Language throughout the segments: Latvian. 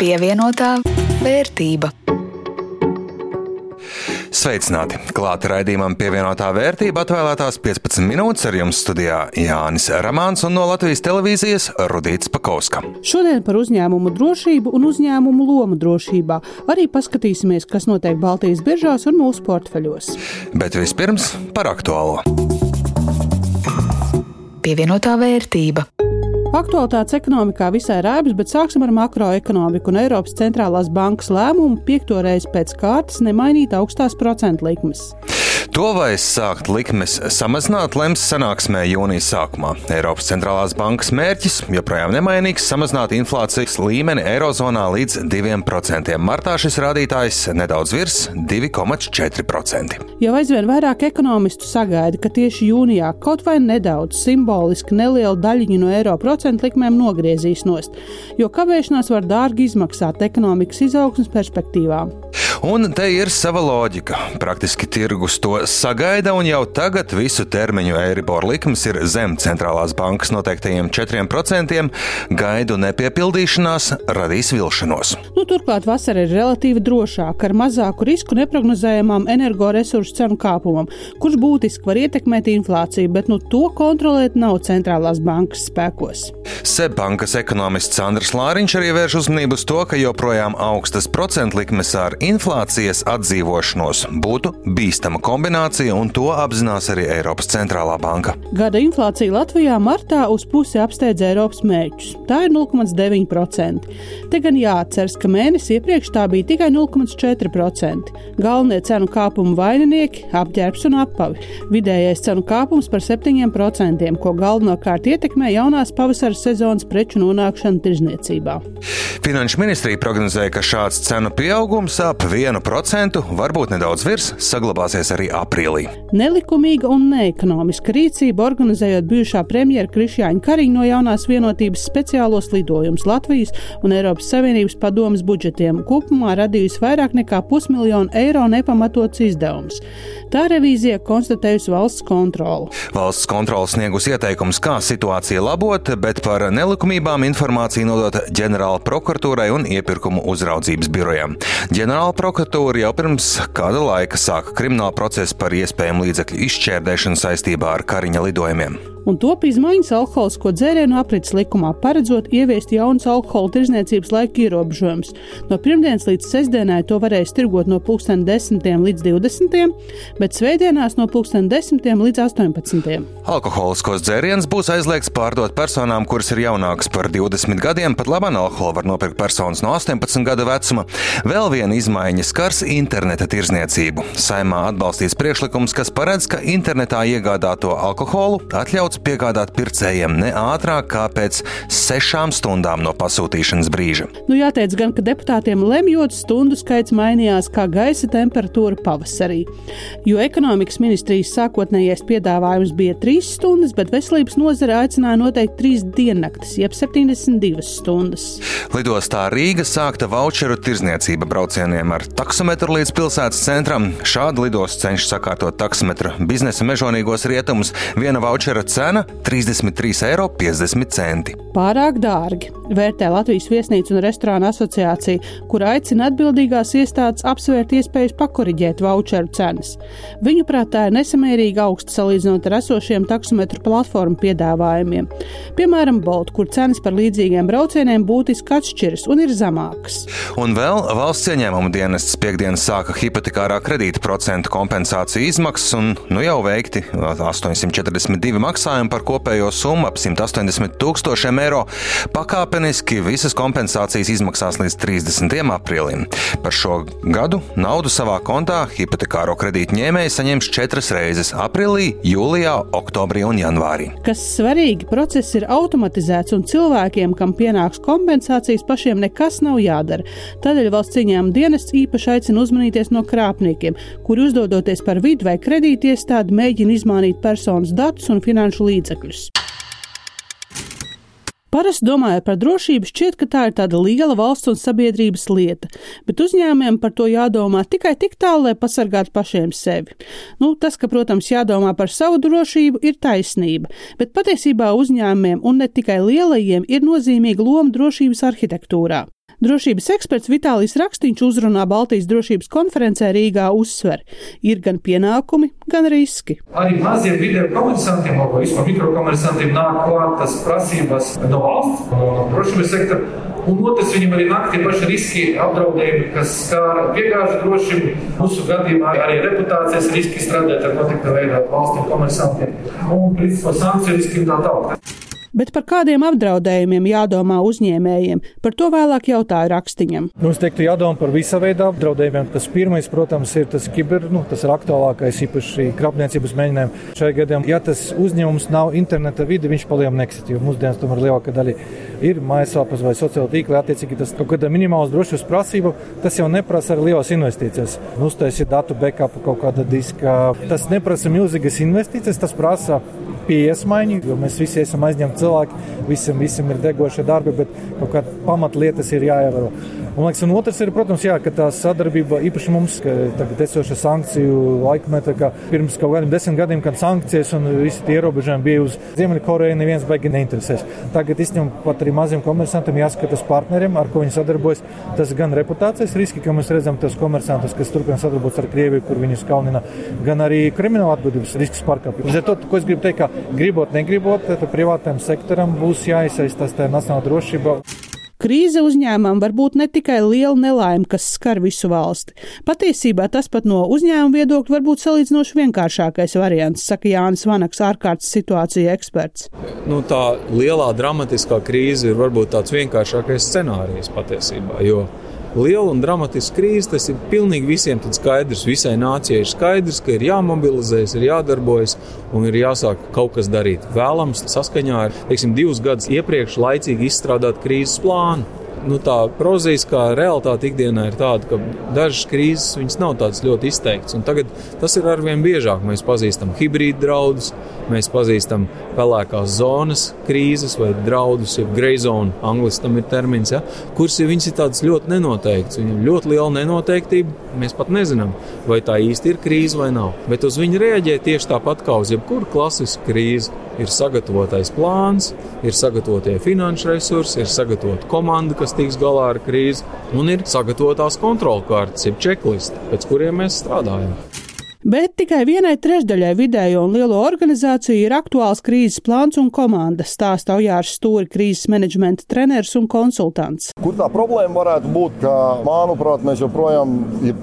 Pievienotā vērtība. Sveicināti! Klāta raidījumam Pievienotā vērtība atvēlētās 15 minūtes ar jums studijā Jānis Ramāns un no Latvijas televīzijas Rudīts Pakauska. Šodien par uzņēmumu drošību un uzņēmumu lomu drošībā. Arī paskatīsimies, kas notiek Baltijas biržās un mūsu portfeļos. Bet vispirms par aktuālo. Pievienotā vērtība. Aktualitātes ekonomikā visai rēbas, bet sāksim ar makroekonomiku un Eiropas centrālās bankas lēmumu 5. reizi pēc kārtas nemainīt augstās procentu likmes. To vai sākt likmes samazināt lems sanāksmē jūnijas sākumā. Eiropas centrālās bankas mērķis joprojām nemainīgs - samazināt inflācijas līmeni Eirozonā līdz 2%. Martā šis rādītājs nedaudz virs 2,4%. Jau aizvien vairāk ekonomistu sagaida, ka tieši jūnijā kaut vai nedaudz simboliski nelielu daļiņu no eiro procentu likmēm nogriezīs nost, jo kavēšanās var dārgi izmaksāt ekonomikas izaugsmes perspektīvām. Un te ir sava loģika. Praktiski tirgus to sagaida, un jau tagad visu termiņu Eiribor likmes ir zem centrālās bankas noteiktajiem 4%. Gaidu nepiepildīšanās radīs vilšanos. Turklāt vasara ir relatīvi drošāka, ar mazāku risku neprognozējamām energoresursu cenu kāpumam, kurš būtiski var ietekmēt inflāciju, bet to kontrolēt nav centrālās bankas spēkos. SEB bankas ekonomists Andris Lāriņš arī vērš uzmanību uz to, ka joprojām augstas procentu likmes ar inflācijas atdzīvošanos būtu bīstama kombinācija, un to apzinās arī Eiropas centrālā banka. Gada inflācija Latvijā martā uz pusi apsteidz Eiropas mērķus. Tā ir 0,9%. Te gan jāatceras, ka mēnesi iepriekš tā bija tikai 0,4%. Galvenie cenu kāpumu vaininieki - apģērbs un apavi. Vidējais cenu kāpums par 7%, ko galvenokārt ietekmē jaunās pavasara sezonas preču nonākšana tirzniecībā. Finanšu ministrija prognozēja, ka šāds cenu pieaugums ap 1%, varbūt nedaudz virs, saglabāsies arī aprīlī. Nelikumīga un neekonomiska rīcība, organizējot bijušā premjera Krišjāņa Kariņa no jaunās vienotības speciālos lidojumus Latvijas un Eiropas Savienības padomes budžetiem, kopumā radījusi vairāk nekā 500 000 eiro nepamatots izdevums. Tā revīzija konstatējusi valsts kontroli. Valsts kontrole sniegus ieteikums, kā situāciju labot, bet par nelikumībām informāciju nodota ģenerāla prokuratūrai un iepirkumu uzraudzības birojām. Ģenerāla prokuratūra jau pirms kāda laika sāka kriminālu procesu par iespējamu līdzekļu izšķērdēšanu saistībā ar Kariņa lidojumiem. Un top izmaiņas alkoholisko dzērienu aprits likumā, paredzot ieviest jaunas alkohola tirdzniecības laika ierobežojumus. No pirmdienas līdz sestdienai to varēs tirgot no 10:00 līdz 20:00, bet svētdienās no 10:00 līdz 18:00. Alkoholiskos dzērienus būs aizliegts pārdot personām, kuras ir jaunākas par 20 gadiem, pat labāk alkoholu var nopirkt personas no 18 gadu vecuma. Vēl viena izmaiņa skars interneta tirdzniecību. Saimā atbalstīts priekšlikums, kas paredz, ka internetā iegādāto alkoholu atļauts piegādāt pircējiem ne ātrāk kā pēc 6 stundām no pasūtīšanas brīža. Jāteic gan, ka deputātiem lemjot, stundu skaits mainījās kā gaisa temperatūra pavasarī. Jo ekonomikas ministrijas sākotnējais piedāvājums bija 3 stundas, bet veselības nozare aicināja noteikt 3 diennaktis, jeb 72 stundas. Lidostā Rīga sākta vaučeru tirzniecība braucieniem ar taksometru līdz pilsētas centram. Šādi lidosts cenšas sakārtot taksometru biznesa mežonīgos rietumus. Viena vaučera cena - 33,50 eiro. Pārāk dārgi, vērtē Latvijas viesnīcu un restorānu asociācija, kur aicina atbildīgās iestādes apsvērt iespējas pakoriģēt vaučeru cenas. Viņuprāt, tā ir nesamērīgi augsta salīdzinot ar esošiem taksometru platformu piedāvājumiem. Piemēram, Bolt, kur cenas par līdzīgiem braucieniem būtiski atšķiras un ir zemākas. Un vēl valsts ieņēmumu dienests piekdien sāka hipotekārā kredīta procentu kompensāciju izmaksas un jau veikti 842 maksājumi par kopējo summu ap 180 000 eiro. Pakāpeniski visas kompensācijas izmaksās līdz 30. aprīlim. Par šo gadu naudu savā kontā hipotekāro kredītu ņēmēji saņems 4 reizes - aprīlī, jūlijā, oktobrī un janvārī. Kas svarīgi, process ir automatizēts un cilvēkiem, kam pienāks kompensācijas, pašiem nekas nav jādara. Tādēļ valsts ieņēmuma dienests īpaši aicina uzmanīties no krāpniekiem, kuri uzdodoties par vidu vai kredītiestādi mēģina izmainīt personas datus un finanšu līdzekļus. Parasti domājot par drošību, šķiet, ka tā ir tāda liela valsts un sabiedrības lieta, bet uzņēmumiem par to jādomā tikai tik tālu, lai pasargātu pašiem sevi. Tas, ka, protams, jādomā par savu drošību, ir taisnība, bet patiesībā uzņēmumiem un ne tikai lielajiem ir nozīmīga loma drošības arhitektūrā. Drošības eksperts Vitālijs Rakstiņš uzrunā Baltijas drošības konferencē Rīgā uzsver, ir gan pienākumi, gan riski. Arī maziem video komersantiem, vai vispār mikrokomersantiem nāk klāt tas prasības no valsts, no drošības sektora. Un otrs, viņam arī nāk tie paši riski, apdraudējumi, kas skāra piegāžu drošību. Mūsu gadījumā arī reputācijas riski strādāt ar noteikta veidā valstu komersantiem un principā sankciju riski un tā tālāk. Bet par kādiem apdraudējumiem jādomā uzņēmējiem? Par to vēlāk jautāju Rakstiņam. Es teiktu, jādomā par visa veida apdraudējumiem. Tas pirmais, protams, ir tas kiber, tas ir aktuālākais, īpaši krāpniecības mēģinājumi. Šajā gadījumā, ja tas uzņēmums nav interneta vide, viņš palielam neksist, jo mūsdienas tomēr lielākā daļa ir mājaslapas vai sociāla tīkli. Attiecīgi tas kaut kāda minimālas drošības prasība, tas jau neprasa arī lielas investīcijas. Uztaisīt datu backupu kaut kāda diska. Tas neprasa milzīgas investīcijas, tas prasa pieesmaiņu, jo mēs visi esam aizņemti cilvēki, visam ir degošie darbi, bet kaut kāda pamatlietas ir jāievēro. Un otrs ir, protams, ka tā sadarbība īpaši mums, ka tagad esoša sankciju laikmetā, ka pirms kaut kādiem 10 gadiem, kad sankcijas un visi tie ierobežojumi bija uz Ziemeļkoreju, neviens baigi neinteresēs. Tagad izņem pat arī maziem komersantiem jāskatās partneriem, ar ko viņi sadarbojas. Tas gan reputācijas riski, ka mēs redzam tos komersantus, kas turpina sadarbojas ar Krieviju, kur viņus kaunina, gan arī krimināla atbildības risks pārkāpj. Līdz ar to, ko es gribu teikt, ka gribot, negribot, privātajam sektoram būs jāiesaistās tajā nacionālā drošībā. Krīze uzņēmumam var būt ne tikai liela nelaime, kas skar visu valsti. Patiesībā tas pat no uzņēmuma viedokļa var būt salīdzinoši vienkāršākais variants, saka Jānis Vanaks, ārkārtas situācija eksperts. Tā lielā dramatiskā krīze ir varbūt tāds vienkāršākais scenārijs patiesībā, jo liela un dramatiska krīze, tas ir pilnīgi visiem skaidrs, visai nācijai ir skaidrs, ka ir jāmobilizējas, ir jādarbojas un ir jāsāk kaut kas darīt. Vēlams saskaņā ar, 2 gadus iepriekš laicīgi izstrādāt krīzes plānu. Tā prozīskā realitāte ikdienā ir tāda, ka dažas krīzes viņas nav tādas ļoti izteiktas. Un tagad tas ir arvien biežāk. Mēs pazīstam hibrīdu draudus, mēs pazīstam pelēkās zonas krīzes vai draudus, jeb grey zone, angliski tam ir termins, kuras viņas ir tādas ļoti nenoteiktas. Viņam ļoti liela nenoteiktība, mēs pat nezinām, vai tā īsti ir krīze vai nav. Bet uz viņu reaģē tieši tāpat kā uz jebkuru klasisku krīzi. Ir sagatavotais plāns, ir sagatavotie finanšu resursi, ir sagatavota komanda, kas tiks galā ar krīzi, un ir sagatavotās kontrolkartes, jeb čeklisti, pēc kuriem mēs strādājam. Bet tikai 1/3 vidējo un lielo organizāciju ir aktuāls krīzes plāns un komanda, stāsta Ojārs Stūri, krīzes menedžmenta treneris un konsultants. Kur tā problēma varētu būt, ka, manuprāt, mēs joprojām,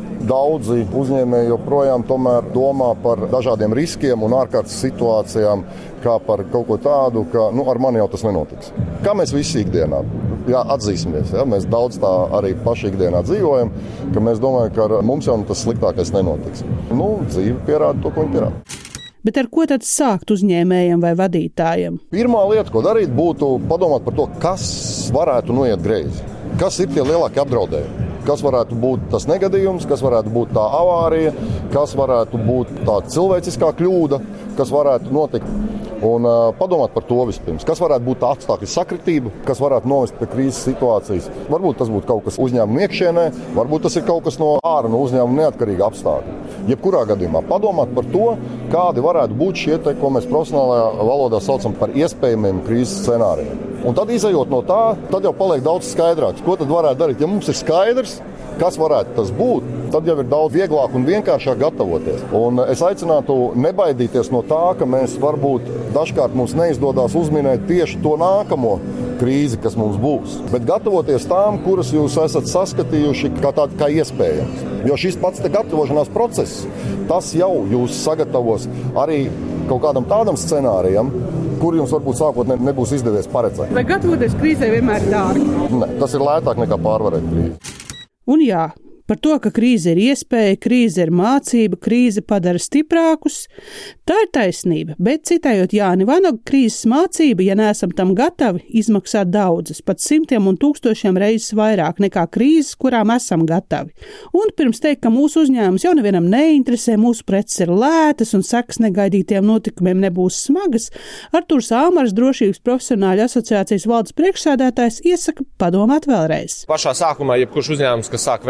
daudzi uzņēmēji joprojām tomēr domā par dažādiem riskiem un ārkārtas situācijām, kā par kaut ko tādu, ka ar mani jau tas nenotiks. Kā mēs visi ikdienā? Atzīsimies, mēs daudz tā arī paši ikdienā dzīvojam, ka mēs domājam, ka ar mums jau tas sliktākais nenotiks. Dzīve pierāda to, ko viņi pierāda. Bet ar ko tad sākt uzņēmējiem vai vadītājiem? Pirmā lieta, ko darīt, būtu padomāt par to, kas varētu noiet greizi. Kas ir tie lielākie apdraudējumi? Kas varētu būt tas negadījums, kas varētu būt tā avārija, kas varētu būt tā cilvēciskā kļūda, kas varētu notikt. Un padomāt par to vispirms. Kas varētu būt tā apstākļu sakritība, kas varētu novest pie krīzes situācijas. Varbūt tas būtu kaut kas uzņēmuma iekšienē, varbūt tas ir kaut kas no ārā, no uzņēmuma neatkarīga apstākļa. Jebkurā gadījumā padomāt par to, kādi varētu būt šie, ko mēs profesionālajā valodā saucam par iespējamiem krīzes scenārijiem. Un tad izejot no tā, tad jau paliek daudz skaidrāks, ko tad varētu darīt. Ja mums ir skaidrs, kas varētu tas būt, tad jau ir daudz vieglāk un vienkāršāk gatavoties. Un es aicinātu nebaidīties no tā, ka mēs varbūt dažkārt mums neizdodas uzminēt tieši to nākamo krīzi, kas mums būs. Bet gatavoties tām, kuras jūs esat saskatījuši kā iespējams. Jo šis pats gatavošanās process, tas jau jūs sagatavos arī kaut kādam tādam scenārijam, kur jums varbūt sākotnēji nebūs izdevies paredzēt. Vai gatavoties krīzē vienmēr ir dārgi? Nē, tas ir lētāk nekā pārvarēt krīzi. Un jā, par to, ka krīze ir iespēja, krīze ir mācība, krīze padara stiprākus, tā ir taisnība, bet citējot Jāni Vanagu, krīzes mācība, ja neesam tam gatavi, izmaksā daudzas, pat 100 un 1000 reizes vairāk nekā krīzes, kurām esam gatavi. Un pirms teikt, ka mūsu uzņēmums jau nevienam neinteresē, mūsu preces ir lētas un sekas negaidītiem notikumiem nebūs smagas, Artūrs Āmars, drošības profesionāļu asociācijas valdes priekšsēdētājs, iesaka padomāt vēlreiz. Pašā sākumā, jebkurš uzņēmums, kas sāk veidot savu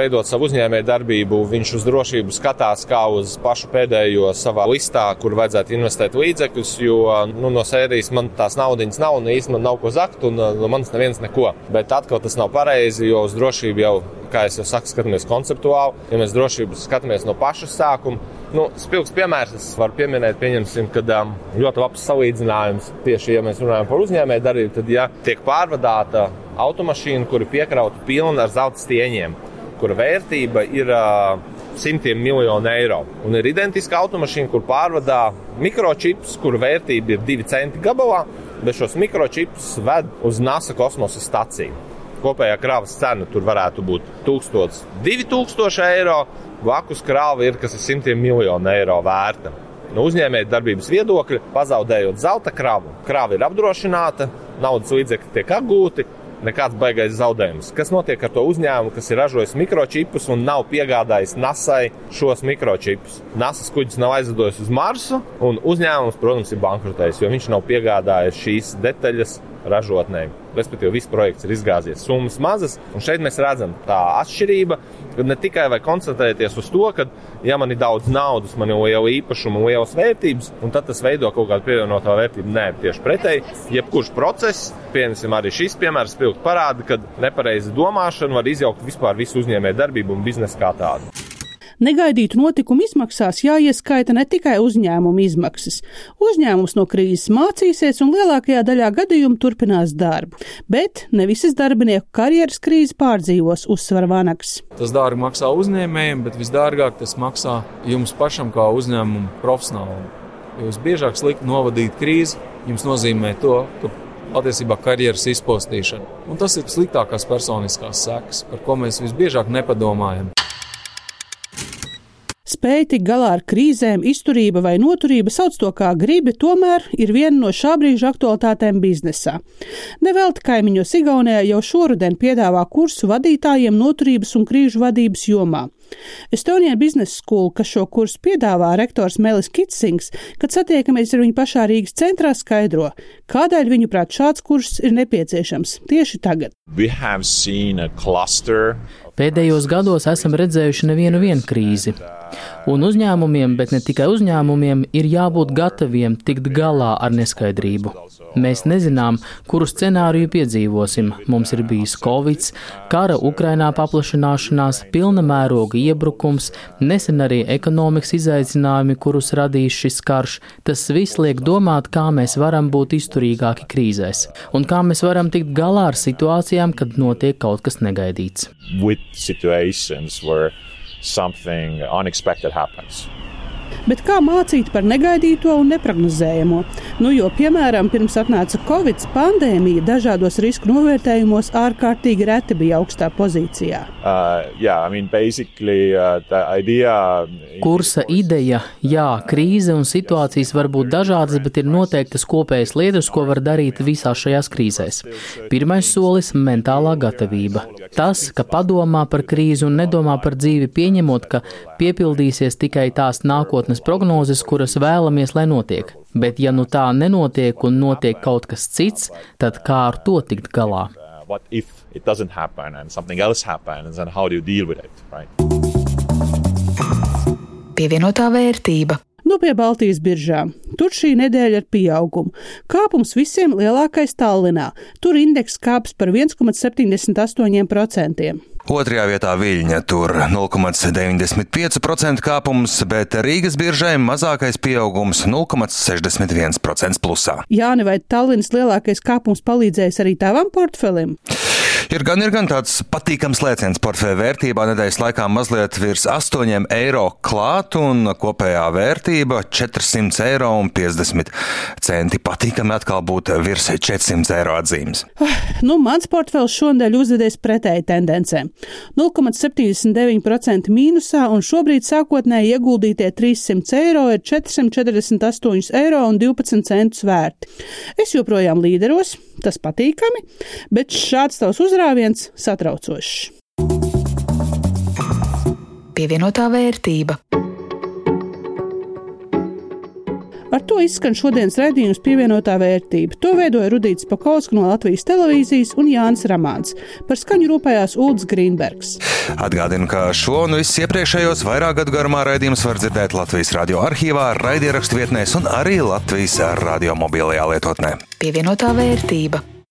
uzņēmēju darbību, viņš uz drošību skatās kā uz pašu pēdējo savā listā, kur vajadzētu investēt līdzekļus, jo no sērijas man tās naudiņas nav, un īsti man nav ko zakt, un no manis neviens neko. Bet atkal tas nav pareizi, jo uz drošību jau, kā es jau saku, skatāmies konceptuāli. Ja mēs drošību skatāmies no paša sākuma, spilgs piemērs, es varu pieminēt, pieņemsim, kad ļoti labs salīdzinājums tieši, ja mēs runājam par uzņēmēju darbību, tad, ja tiek pārvadāta automašīna, kura piekrauta pilna ar zelta stieņiem, kura vērtība ir simtiem miljonu eiro, un ir identiska automašīna, kur pārvadā mikročips, kura vērtība ir 2 centi gabalā, bet šos mikročipus ved uz NASA kosmosa staciju. Kopējā kravas cena tur varētu būt 1000, 2000 eiro, blakus krāva ir, kas ir simtiem miljonu eiro vērta. No uzņēmēja darbības viedokļa, pazaudējot zelta kravu, krāva ir apdrošināta, naudas līdzekļi tiek apgūti, nekāds baigais zaudējums. Kas notiek ar to uzņēmumu, kas ir ražojis mikročipus un nav piegādājis NASAi šos mikročipus? NASAs kuģis nav aizlidojis uz Marsu, un uzņēmums, protams, ir bankrotējis, jo viņš nav piegādājis šīs detaļas ražotnēm. Respektīvi, viss projekts ir izgāzies, summas mazas, un šeit mēs redzam tā atšķirība, kad ne tikai vajag koncentrēties uz to, ka, ja man ir daudz naudas, man ir liela īpašuma un lielas vērtības, un tad tas veido kaut kādu pievienotā vērtību. Nē, tieši pretēji, jebkurš process, piemēram, arī šis piemērs spilgt parāda, ka nepareiza domāšana var izjaukt vispār visu uzņēmēju darbību un biznesu kā tādu. Negaidītu notikumu izmaksās jāieskaita ne tikai uzņēmuma izmaksas. Uzņēmums no krīzes mācīsies un lielākajā daļā gadījumu turpinās darbu. Bet ne visas darbinieku karjeras krīzi pārdzīvos, uzsver Vanaks. Tas dārgi maksā uzņēmējiem, bet visdārgāk tas maksā jums pašam kā uzņēmumu profesionālam. Jo visbiežāk slikti novadīt krīzi jums nozīmē to, ka patiesībā karjeras izpostīšana. Un tas ir sliktākās personiskās sekas, par ko mēs visbiežāk nepadomājam. Spēja tikt galā ar krīzēm, izturība vai noturība, sauc to kā gribi, tomēr ir viena no šā brīža aktualitātēm biznesā. Nevelti kaimiņos Igaunijā jau šoruden piedāvā kursu vadītājiem noturības un krīžu vadības jomā. Estonian Business School, kas šo kursu piedāvā, rektors Melis Kitsings, kad satiekamies ar viņu pašā Rīgas centrā, skaidro, kādēļ viņuprāt šāds kurs ir nepieciešams tieši tagad. Pēdējos gados esam redzējuši nevienu krīzi. Un uzņēmumiem, bet ne tikai uzņēmumiem, ir jābūt gataviem tikt galā ar neskaidrību. Mēs nezinām, kuru scenāriju piedzīvosim. Mums ir bijis Covid, kara Ukrainā paplašināšanās, pilna mēroga iebrukums, nesen arī ekonomikas izaicinājumi, kurus radīs šis karš. Tas viss liek domāt, kā mēs varam būt izturīgāki krīzēs un kā mēs varam tikt galā ar situācijām, kad notiek kaut kas negaidīts. Something unexpected happens. Bet kā mācīt par negaidīto un neprognozējamo? Jo, piemēram, pirms atnāca Covid pandēmija, dažādos risku novērtējumos ārkārtīgi reti bija augstā pozīcijā. Kursa ideja, krīze un situācijas var būt dažādas, bet ir noteiktas kopējas lietas, ko var darīt visās šajās krīzēs. Pirmais solis – mentālā gatavība. Tas, ka padomā par krīzi un nedomā par dzīvi, pieņemot, ka piepildīsies tikai tās nākotnes prognozes, kuras vēlamies, lai notiek. Bet ja tā nenotiek un notiek kaut kas cits, tad kā ar to tikt galā? Pievienotā vērtība. Pie Baltijas biržām. Tur šī nedēļa ir pieauguma. Kāpums visiem lielākais Tallinā. Tur indeks kāps par 1,78%. Otrajā vietā Viļņa, tur 0,95% kāpums, bet Rīgas biržai mazākais pieaugums 0,61% plusā. Jāni, vai Tallinas lielākais kāpums palīdzējis arī tavam portfelim? Ir gan tāds patīkams lēciens portfeļa vērtībā, nedēļas laikā mazliet virs 8 eiro klāt un kopējā vērtība 400,50 eiro. Patīkami atkal būt virs 400 eiro atzīmes. Mans portfels šonadēļ uzvedies pretēji tendencēm. 0,79% mīnusā un šobrīd sākotnēji ieguldītie 300 eiro ir 448,12 eiro vērti. Es joprojām līderos, tas patīkami, bet šāds tavs uzrāviens satraucošs. Pievienotā vērtība. Ar to izskan šodienas raidījums Pievienotā vērtība. To veidoja Rudīts Pakovska no Latvijas televīzijas un Jānis Ramāns. Par skaņu rūpējās Ulds Grīnbergs. Atgādinu, ka šo un visus iepriekšējos vairāk gadu garumā raidījumus var dzirdēt Latvijas radio arhīvā, raidierakstu vietnēs un arī Latvijas radio mobilajā lietotnē. Pievienotā vērtība.